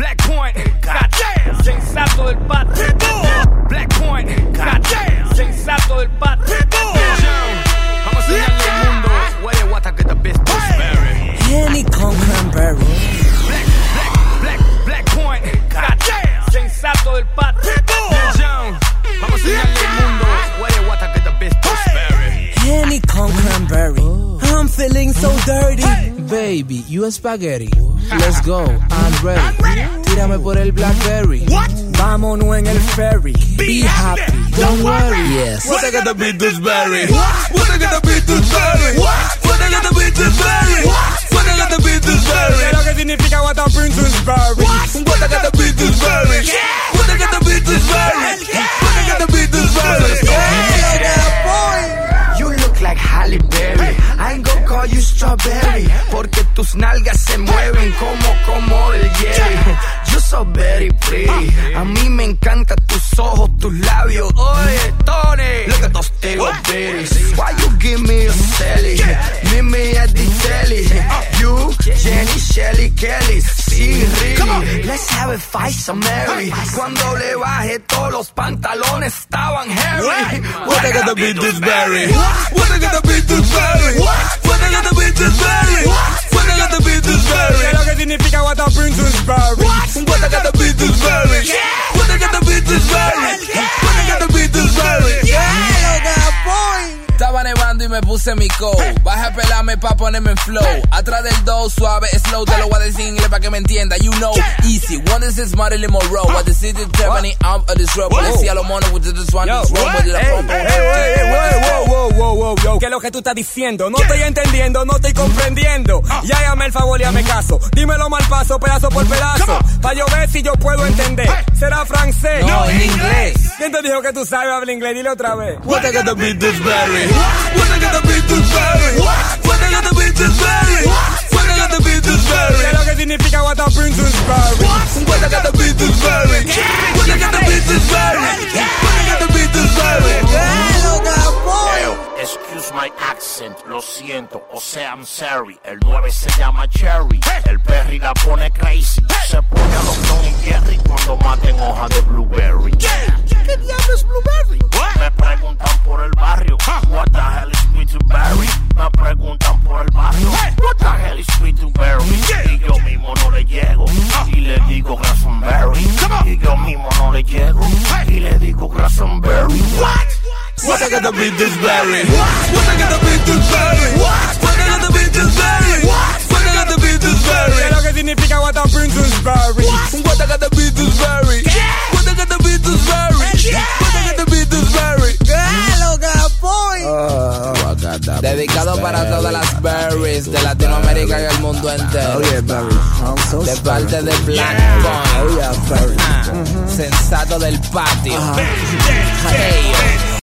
Black Point, goddamn. Sensato del patio. Black Point, goddamn. Sensato del patio. Vamos a enseñarle al mundo. Where you want to get the best berry. Henny con cranberry. Black Point, goddamn. Sensato del patio. Vamos a enseñarle al mundo. Where you want to get the best berry. Henny con cranberry. I'm feeling so dirty. Baby, you spaghetti. Let's go, I'm ready. Tírame por el Blackberry. Vámonos en el ferry. Be happy, don't worry. Yes. What I gotta be this berry? What I gotta be this berry? What I gotta be this berry? What I gotta be this berry? ¿Qué es lo que significa what a princess berry? What I gotta be this berry? What I gotta be this berry? What I gotta be this berry? You look like Halle Berry. I ain't gonna call you strawberry, porque tus nalgas se mueven como el Jerry. You so very pretty. A mí me encantan tus ojos, tus labios. Oye, Tony, look at those little bitties. Why you give me a celly? Meet me at the telly. You, Jenny, Shelly, Kelly. Sí, really. Let's have a fight, some Mary. Cuando le bajé todos los pantalones estaban hairy. What I gotta be this berry? What I gotta be this berry? What I gotta be this berry? What I gotta be this berry? ¿Qué es lo que significa what a princess berry? What I gotta be this berry? What I gotta be this berry? What I gotta be this berry? Estaba nevando y me puse mi coat. Baja a pelarme pa' ponerme en flow. Atrás del dough, suave, slow. Te lo voy a decir en inglés pa' que me entienda. You know, easy. One is this Marilyn Monroe. What the city Tiffany out of this road. Policía los monos with this one. This one with the Wow. ¿Qué es lo que tú estás diciendo? No estoy entendiendo, no estoy comprendiendo. Y hágame el favor y hazme caso. Dímelo mal paso, pedazo por pedazo. Pa' yo ver si yo puedo entender. ¿Será francés? No, en inglés. ¿Quién te dijo que tú sabes hablar inglés? Dile otra vez. What I gotta be this berry? What I gotta be this berry? What I gotta be this berry? What I gotta be this berry? ¿Qué es lo que significa what a princess berry? What I gotta be this berry? What I gotta be this berry? What I gotta be this berry? Excuse my accent, lo siento, o sea, I'm sorry. El 9 se llama Cherry, el Perry la pone crazy. Se pone a los Tom y Jerry cuando maten hoja de blueberry. ¿Qué diablo es blueberry? Me preguntan por el barrio, what the hell is sweet to berry? Me preguntan por el barrio, what the hell is sweet to berry? Y yo mismo no le llego, y le digo Glastonbury. Y yo mismo no le llego, y le digo Glastonbury. What I gotta be this berry? What I gotta be this berry? What I gotta be this berry? What I gotta be this berry? ¿Qué es lo que significa what a princess berry? What I gotta be this berry? What I gotta be this berry? What I gotta be this berry? Dedicado para todas las berries de Latinoamérica y el mundo entero. De parte de Black Point. Sensato del patio. Hey.